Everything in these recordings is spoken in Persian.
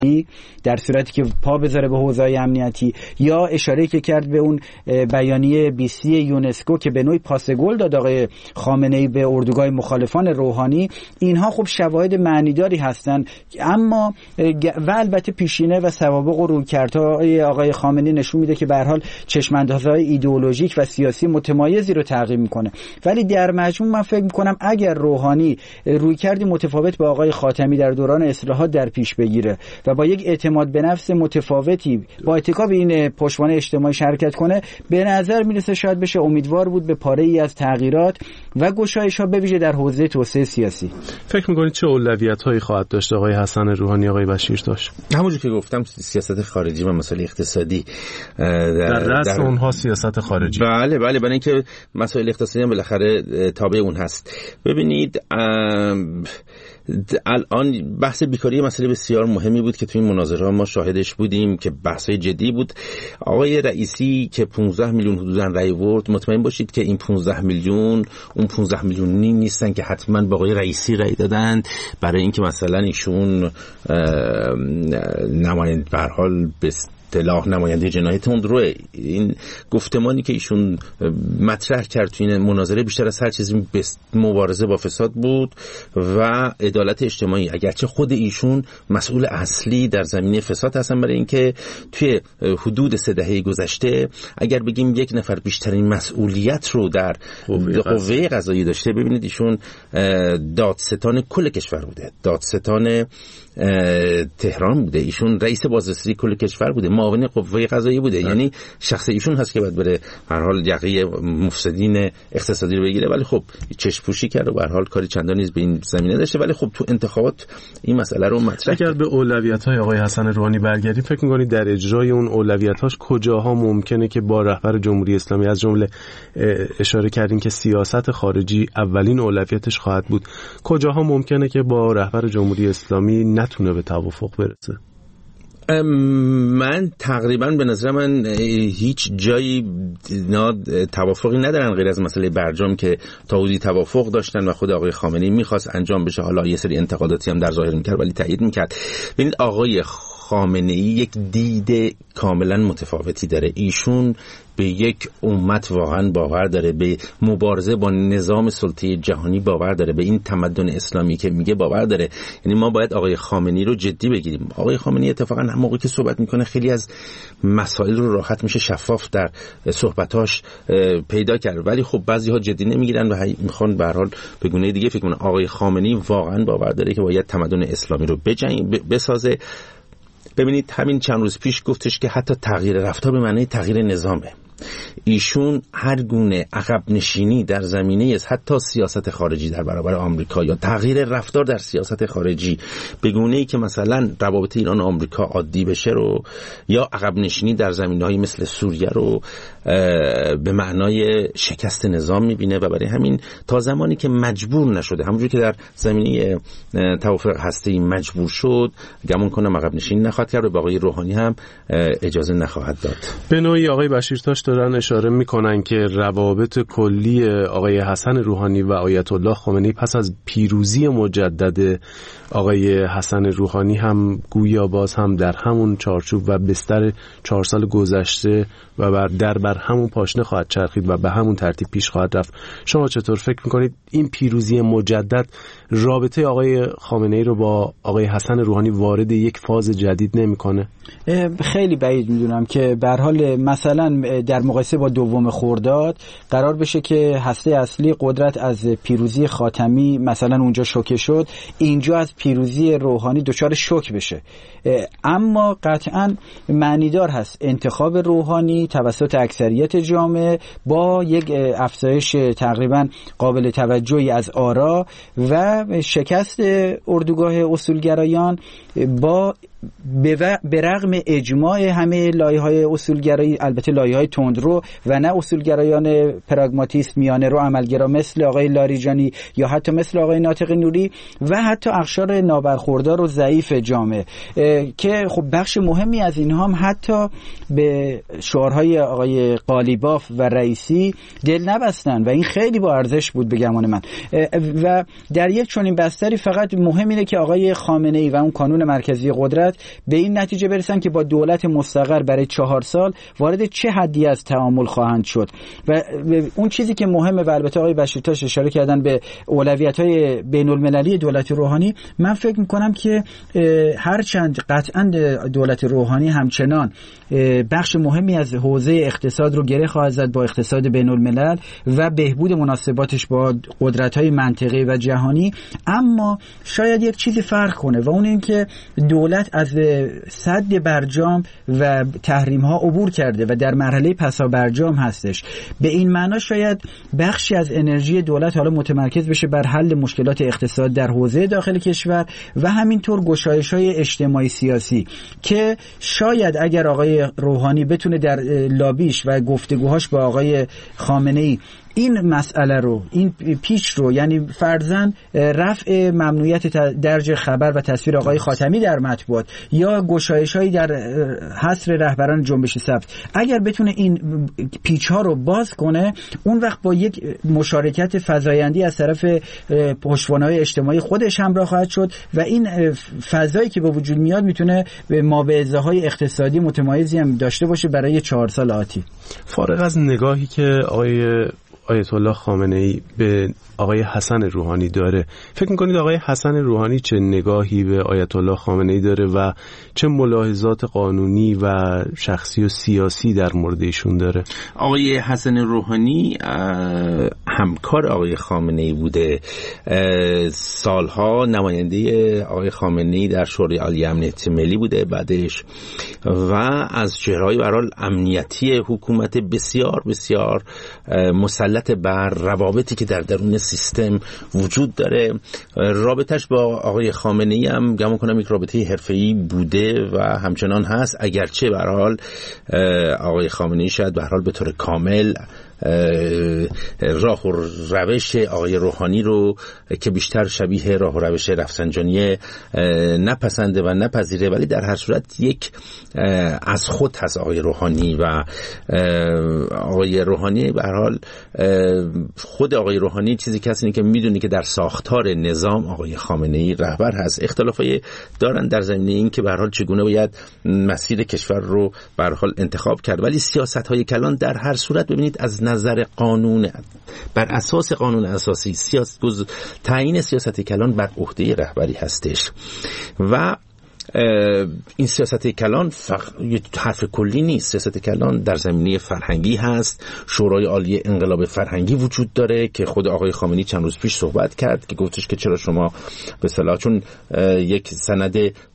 در صورتی که پا بذاره به حوزه‌های امنیتی، یا اشاره که کرد به اون بیانیه 20 یونسکو که به نوعی پاس گل داد آقای خامنه‌ای به اردوگاه مخالفان روحانی، اینها خب شواهد معنیداری هستند. اما و البته پیشینه و سوابق و رویکردهای آقای خامنه‌ای نشون میده که به هر حال چشم‌اندازهای ایدئولوژیک و سیاسی متمایزی رو تعقیب میکنه. ولی در مجموع من فکر میکنم اگر روحانی رویکردی متفاوت با آقای خاتمی در دوران اصلاحات در پیش بگیره و با یک اعتماد به نفس متفاوتی با اتکا به این پشتوانه اجتماعی شرکت کنه، به نظر میرسه شاید بشه امیدوار بود به پاره‌ای از تغییرات و گشایش‌ها به ویژه در حوزه توسعه سیاسی. فکر می‌کنید چه اولویت‌هایی خواهد داشت آقای حسن روحانی آقای بشیرتاش؟ همونجوری که گفتم سیاست خارجی و مسائل اقتصادی در رأس اونها سیاست خارجی. بله برای اینکه مسائل اقتصادی هم بالاخره تابع اون هست. ببینید الان بحث بیکاری مسئله بسیار مهمی بود که توی این مناظره ما شاهدش بودیم که بحثای جدی بود. آقای رئیسی که 15 میلیون حدوداً رأی آورد، مطمئن باشید که این 15 میلیون اون 15 میلیون نیستن که حتما با آقای رئیسی رأی دادن برای اینکه مثلا ایشون نماینده به هر حال اصطلاح نماینده جنایت تندروه. این گفتمانی که ایشون مطرح کرد توی این مناظره بیشتر از هر چیزی مبارزه با فساد بود و عدالت اجتماعی، اگرچه خود ایشون مسئول اصلی در زمینه فساد هستن. برای اینکه توی حدود 3 دهه گذشته اگر بگیم یک نفر بیشترین مسئولیت رو در قوه قضاییه داشته، ببینید ایشون دادستان کل کشور بوده، دادستان تهران بوده، ایشون رئیس بازرسی کل کشور بوده، معاون قوه قضاییه بوده. یعنی شخص ایشون هست که باید بره به هر حال یقه مفسدین اقتصادی رو بگیره، ولی خب چشم پوشی کرد و به هر حال کاری چندانی به این زمینه داشته. ولی خب تو انتخابات این مسئله رو مطرح کرد. اگر به اولویت‌های آقای حسن روحانی برگردیم، فکر می‌کنید در اجرای اون اولویت‌هاش کجاها ممکنه که با رهبر جمهوری اسلامی، از جمله اشاره کردین که سیاست خارجی اولین اولویتش خواهد بود، کجاها ممکنه که با رهبر جمهوری اسلامی نتونه به توافق برسه؟ من تقریبا به نظر من هیچ جایی توافقی ندارن غیر از مسئله برجام که تا حدودی توافق داشتن و خود آقای خامنه‌ای میخواست انجام بشه. حالا یه سری انتقاداتی هم در ظاهر میکرد ولی تایید میکرد. ببینید آقای خامنه‌ای یک دید کاملا متفاوتی داره. ایشون به یک امت واقعا باور داره، به مبارزه با نظام سلطه جهانی باور داره، به این تمدن اسلامی که میگه باور داره. یعنی ما باید آقای خامنه‌ای رو جدی بگیریم. آقای خامنه‌ای اتفاقا هم موقعی که صحبت میکنه خیلی از مسائل رو راحت میشه شفاف در صحبتاش پیدا کرد، ولی خب بعضی‌ها جدی نمیگیرن و میخوان به هر حال به گونه دیگه فکر کنن. آقای خامنه‌ای واقعا باور داره که باید تمدن اسلامی رو بسازه. ببینید همین چند روز پیش گفتش که حتی تغییر رفتار به معنی تغییر نظامه. ایشون هر گونه عقب نشینی در زمینه حتی سیاست خارجی در برابر آمریکا یا تغییر رفتار در سیاست خارجی به گونه‌ای که مثلا روابط ایران و آمریکا عادی بشه رو، یا عقب نشینی در زمینه‌های مثل سوریه رو به معنای شکست نظام می‌بینه و برای همین تا زمانی که مجبور نشده، همونجوری که در زمینه توافق هسته‌ای مجبور شد، گمان کنم عقب نشینی نخواهد کرد و به آقای روحانی هم اجازه نخواهد داد. به نوعی آقای بشیرتاش دارن اشاره میکنن که روابط کلی آقای حسن روحانی و آیت الله خامنه‌ای پس از پیروزی مجدد آقای حسن روحانی هم گویا باز هم در همون چارچوب و بستر 4 سال گذشته و بر همون پاشنه خواهد چرخید و به همون ترتیب پیش خواهد رفت. شما چطور فکر میکنید این پیروزی مجدد رابطه آقای خامنه‌ای رو با آقای حسن روحانی وارد یک فاز جدید نمیکنه؟ خیلی بعید میدونم که به هر حال مثلا در مقایسه با 2 خرداد قرار بشه که هسته اصلی قدرت از پیروزی خاتمی مثلا اونجا شوکه شد، اینجا از پیروزی روحانی دچار شوک بشه. اما قطعا معنیدار هست انتخاب روحانی توسط اکثریت جامعه با یک افزایش تقریبا قابل توجهی از آرا و شکست اردوگاه اصولگرایان با به رغم اجماع همه لایه‌های اصولگرایی، البته لایه‌های تندرو و نه اصولگرایان پراگماتیست میانه رو عملگرا مثل آقای لاریجانی یا حتی مثل آقای ناطق نوری و حتی اقشار نابرخوردار و ضعیف جامعه که خب بخش مهمی از اینها هم حتی به شعارهای آقای قالیباف و رئیسی دل نبستن و این خیلی با ارزش بود به گمان من. و در یک چنین بستری فقط مهم اینه که آقای خامنه‌ای و اون کانون مرکزی قدرت دولت به این نتیجه برسن که با دولت مستقر برای 4 سال وارد چه حدی از تعامل خواهند شد. و اون چیزی که مهمه و البته آقای بشیرتاش اشاره کردن به اولویت‌های بین‌المللی دولت روحانی، من فکر می‌کنم که هرچند قطعاً دولت روحانی همچنان بخش مهمی از حوزه اقتصاد رو گره خواهد زد با اقتصاد بین‌الملل و بهبود مناسباتش با قدرت‌های منطقه‌ای و جهانی، اما شاید یک چیزی فرق کنه و اون این که دولت از سد برجام و تحریم‌ها عبور کرده و در مرحله پسا برجام هستش. به این معنا شاید بخشی از انرژی دولت حالا متمرکز بشه بر حل مشکلات اقتصاد در حوزه داخل کشور و همینطور گشایش‌های اجتماعی سیاسی که شاید اگر آقای روحانی بتونه در لابیش و گفتگوهاش با آقای خامنه‌ای این مسئله رو، این پیچ رو، یعنی فرضاً رفع ممنوعیت درج خبر و تصویر آقای خاتمی در مطبوعات یا گشایش‌هایی در حصر رهبران جنبش سبز، اگر بتونه این پیچ ها رو باز کنه، اون وقت با یک مشارکت فزایندی از طرف پشتوانه‌های اجتماعی خودش همراه خواهد شد و این فضایی که به وجود میاد میتونه مابعض‌های اقتصادی متمایزی هم داشته باشه برای 4 سال آتی. فارغ از نگاهی که آیت الله خامنه‌ای به آقای حسن روحانی داره، فکر می‌کنید آقای حسن روحانی چه نگاهی به آیت الله خامنه‌ای داره و چه ملاحظات قانونی و شخصی و سیاسی در مورد ایشون داره؟ آقای حسن روحانی همکار آقای خامنه‌ای بوده، سالها نماینده آقای خامنه‌ای در شورای عالی امنیت ملی بوده بعدش و از چهره‌های به هر حال امنیتی حکومت بسیار بسیار مسلط بر روابطی که در درون سیستم وجود داره. رابطش با آقای خامنه‌ای هم گمان کنم یک رابطه حرفه‌ای بوده و همچنان هست، اگرچه به هر حال آقای خامنه‌ای شاید به هر حال به طور کامل راه و روش آقای روحانی رو که بیشتر شبیه راه و روش رفسنجانی نپسنده و نپذیره، ولی در هر صورت یک از خود هست آقای روحانی و آقای روحانی به هر حال خود آقای روحانی چیزی که هست اینه که میدونی که در ساختار نظام آقای خامنه‌ای رهبر هست. اختلافی دارن در زمینه این که به هر حال چگونه باید مسیر کشور رو به هر حال انتخاب کرد، ولی سیاست‌های کلان در هر صورت ببینید از نظر قانون، بر اساس قانون اساسی تعیین سیاست کلان بر عهده رهبری هستش و این سیاست کلان یه حرف کلی نیست. سیاست کلان در زمینه فرهنگی هست. شورای عالی انقلاب فرهنگی وجود داره که خود آقای خامنه‌ای چند روز پیش صحبت کرد که گفتش که چرا شما به اصطلاح چون یک سند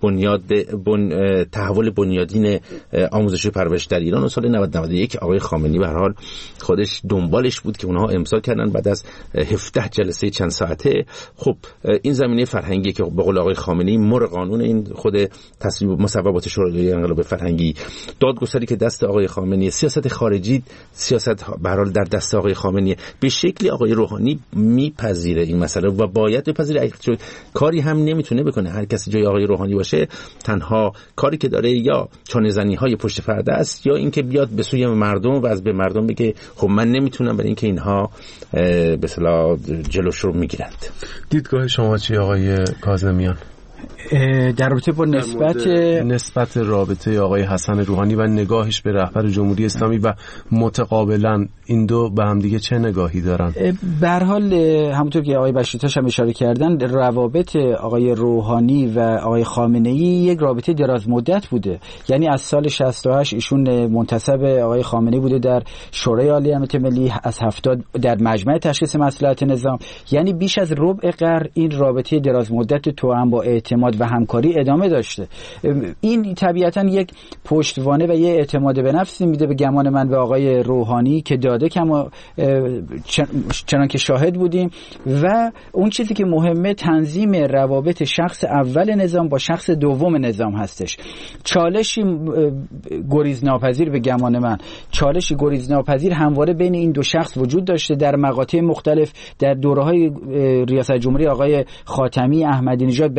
تحول بنیادین آموزش و پرورش در ایران سال 1991 آقای خامنه‌ای به هر حال خودش دنبالش بود که اونها امضا کردن بعد از 17 جلسه چند ساعته. خب این زمینه فرهنگی که به قول آقای خامنه‌ای مر قانون این خود تصویب مصوبات شورای انقلاب فرهنگی، دادگستری که دست آقای خامنه‌ای، سیاست خارجی سیاست به هر حال در دست آقای خامنه‌ای، به شکلی آقای روحانی میپذیره این مسئله و باید بپذیره. کاری هم نمیتونه بکنه. هر کسی جای آقای روحانی باشه تنها کاری که داره یا چانه‌زنی‌های پشت پرده است یا اینکه بیاد به سوی مردم و از به مردم بگه خب من نمیتونم، برای اینکه اینها به اصطلاح جلوش رو میگیرند. دیدگاه شما چیه آقای کاظمیان در رابطه با نسبت رابطه آقای حسن روحانی و نگاهش به رهبر جمهوری اسلامی و متقابلا این دو به هم دیگه چه نگاهی دارن؟ به هر حال همونطور که آقای بشیرتاش هم اشاره کردن، روابط آقای روحانی و آقای خامنه‌ای یک رابطه دراز مدت بوده. یعنی از سال 68 ایشون منتسب آقای خامنه‌ای بوده در شورای عالی امنیت ملی، از 70 در مجمع تشخیص مصلحت نظام. یعنی بیش از ربع قرن این رابطه دراز مدت توأم با اعتماد و همکاری ادامه داشته. این طبیعتاً یک پشتوانه و یه اعتماد به نفسی میده به گمان من به آقای روحانی که داده، کما چنان که شاهد بودیم. و اون چیزی که مهمه تنظیم روابط شخص اول نظام با شخص دوم نظام هستش. چالشی گریزناپذیر به گمان من، چالشی گریزناپذیر همواره بین این دو شخص وجود داشته در مقاطع مختلف. در دوره‌های ریاست جمهوری آقای خاتمی، احمدی نژاد به اشکال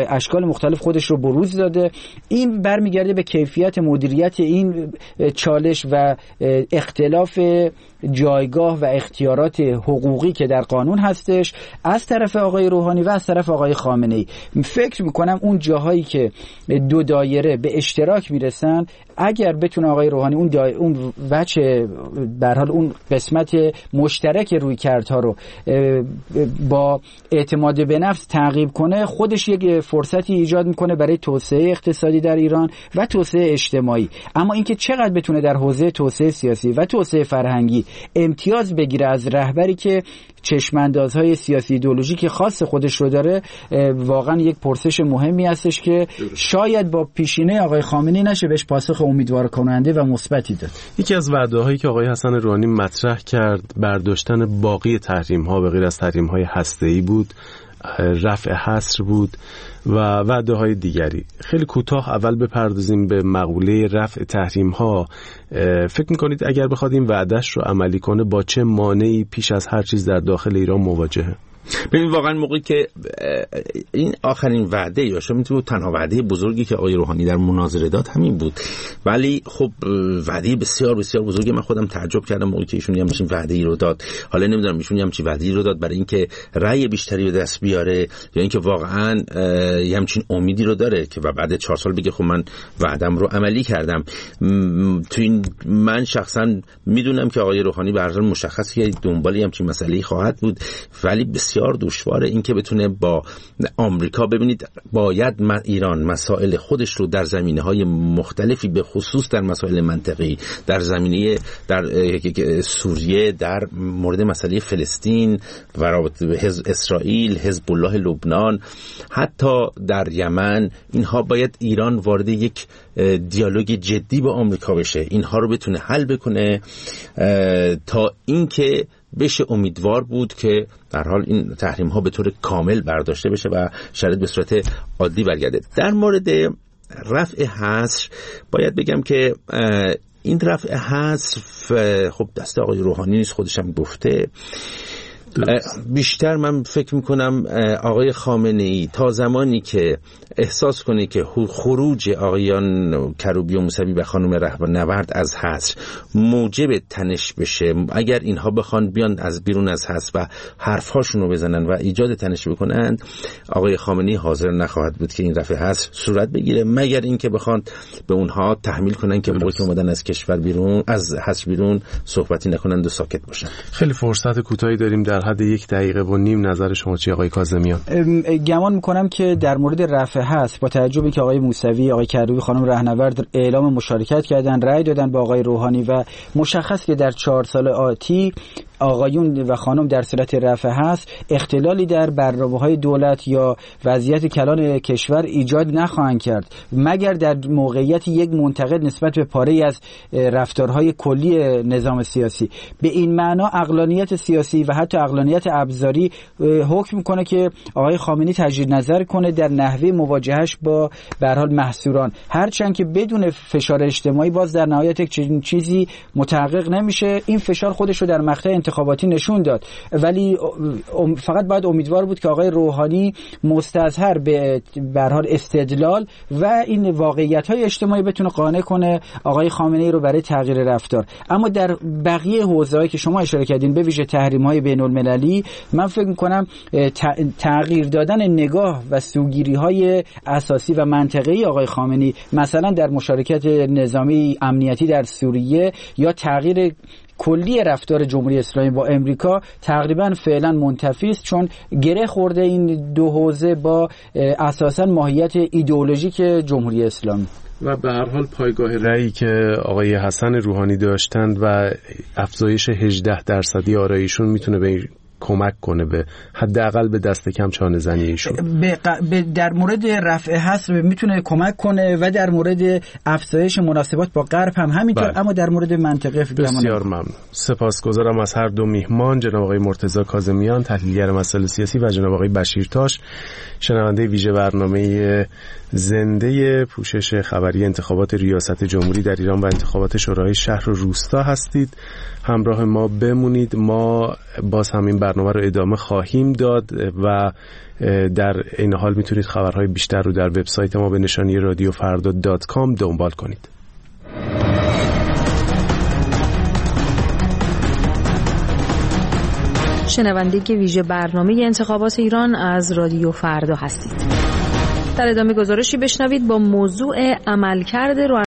اشکال مختلف خودش رو بروز داده. این برمیگرده به کیفیت مدیریت این چالش و اختلاف جایگاه و اختیارات حقوقی که در قانون هستش از طرف آقای روحانی و از طرف آقای خامنه‌ای. فکر میکنم اون جاهایی که دو دایره به اشتراک میرسن، اگر بتونه آقای روحانی اون وجه به هر حال اون قسمت مشترک رویکردها رو با اعتماد به نفس تعقیب کنه، خودش یک فرصتی ایجاد میکنه برای توسعه اقتصادی در ایران و توسعه اجتماعی. اما اینکه چقدر بتونه در حوزه توسعه سیاسی و توسعه فرهنگی امتیاز بگیره از رهبری که چشماندازهای سیاسی ایدئولوژیک خاص خودش رو داره، واقعا یک پرسش مهمی هستش که شاید با پیشینه آقای خامنه‌ای نشه بهش پاسخ امیدوار کننده و مثبتی داد. یکی از وعده‌هایی که آقای حسن روحانی مطرح کرد برداشتن باقی تحریم‌ها به غیر از تحریم‌های هسته‌ای بود، رفع حصر بود و وعده‌های دیگری. خیلی کوتاه اول بپردازیم به مقوله رفع تحریم‌ها. فکر می‌کنید اگر بخواد این وعده‌اش رو عملی کنه با چه مانعی پیش از هر چیز در داخل ایران مواجهه؟ ببین واقعا موقعی که این آخرین وعده یا شما میتونه تنها وعده بزرگی که آقای روحانی در مناظره داد همین بود، ولی خب وعده بسیار بسیار بزرگی. من خودم تعجب کردم موقعی که ایشون همچین وعده ای رو داد. حالا نمیدونم ایشون همچین وعده ای رو داد برای اینکه رأی بیشتری به دست بیاره یا اینکه واقعا همچین امیدی رو داره که بعد 4 سال بگه خب من وعدم رو عملی کردم. تو این من شخصا میدونم که آقای روحانی به هر حال مشخصه که دنبال همچین مسئله‌ای خواهد بود، ولی بسیار دشواره این که بتونه با آمریکا، ببینید باید ایران مسائل خودش رو در زمینه‌های مختلفی به خصوص در مسائل منطقی، در زمینه در سوریه، در مورد مسئله فلسطین و رابطه اسرائیل، حزب الله لبنان، حتی در یمن، اینها باید ایران وارد یک دیالوگ جدی با آمریکا بشه، اینها رو بتونه حل بکنه تا اینکه بشه امیدوار بود که در حال این تحریم ها به طور کامل برداشته بشه و شرایط به صورت عادی برگرده. در مورد رفع حصر باید بگم که این رفع حصر خب دست آقای روحانی نیست، خودش هم گفته. بیشتر من فکر میکنم آقای خامنه‌ای تا زمانی که احساس کنه که خروج آقایان کروبی و موسوی و خانم رهنورد از حصر موجب تنش بشه، اگر اینها بخوان بیان از بیرون از حصر و حرفهاشون رو بزنن و ایجاد تنش بکنن، آقای خامنه‌ای حاضر نخواهد بود که این رفع حصر صورت بگیره، مگر اینکه بخوان به اونها تحمیل کنن که موقعی که اومدن از کشور بیرون، از حصر بیرون، صحبتی نکنند و ساکت باشن. خیلی فرصت کوتاهی داریم، در حد 1.5 دقیقه نظر شما چی آقای کاظمیان؟ گمان میکنم که در مورد رفع حصر با توجه که آقای موسوی، آقای کروبی، خانم رهنورد اعلام مشارکت کردن، رأی دادن با آقای روحانی و مشخص که در 4 سال آتی آقایون و خانم در صورت رفع حصر اختلالی در برنامه‌های دولت یا وضعیت کلان کشور ایجاد نخواهند کرد، مگر در موقعیت یک منتقد نسبت به پاره‌ای از رفتارهای کلی نظام سیاسی. به این معنا عقلانیت سیاسی و حتی عقلانیت ابزاری حکم میکنه که آقای خامنه‌ای تجدید نظر کنه در نحوه مواجهش با به هر حال محصوران، هرچند که بدون فشار اجتماعی باز در نهایت یک چیزی متحقق نمیشه. این فشار خودش رو در مقطع انتخاباتی نشون داد، ولی فقط باید امیدوار بود که آقای روحانی مستظهر به هر حال استدلال و این واقعیت‌های اجتماعی بتونه قانع کنه آقای خامنه‌ای رو برای تغییر رفتار. اما در بقیه حوزه‌هایی که شما اشاره کردین، به ویژه تحریم‌های بین‌المللی، من فکر می‌کنم تغییر دادن نگاه و سوگیری‌های اساسی و منطقی آقای خامنه‌ای، مثلا در مشارکت نظامی امنیتی در سوریه یا تغییر کلی رفتار جمهوری اسلامی با امریکا، تقریبا فعلا منتفی است، چون گره خورده این دو حوزه با اساسا ماهیت ایدئولوژیک جمهوری اسلامی. و به هر حال پایگاه رأیی که آقای حسن روحانی داشتند و افزایش 18% آرایشون میتونه به کمک کنه به حداقل به دست کم چانه زنی ایشون. در مورد رفع حصر میتونه کمک کنه و در مورد افزایش مناسبات با غرب هم همینطور. اما در مورد منطقه بسیار ممنون. سپاسگزارم از هر دو میهمان، جناب آقای مرتضی کاظمیان، تحلیلگر مسائل سیاسی، و جناب آقای بشیر تاش، شنونده ویژه برنامه زنده پوشش خبری انتخابات ریاست جمهوری در ایران و انتخابات شورای شهر و روستا هستید. همراه ما بمونید. ما باز همین برنامه رو ادامه خواهیم داد و در این حال میتونید خبرهای بیشتر رو در وبسایت ما به نشانی radiofrda.com دنبال کنید. شنونده ویژه برنامه انتخابات ایران از رادیو فردا هستید. در ادامه گزارشی بشنوید با موضوع عملکرد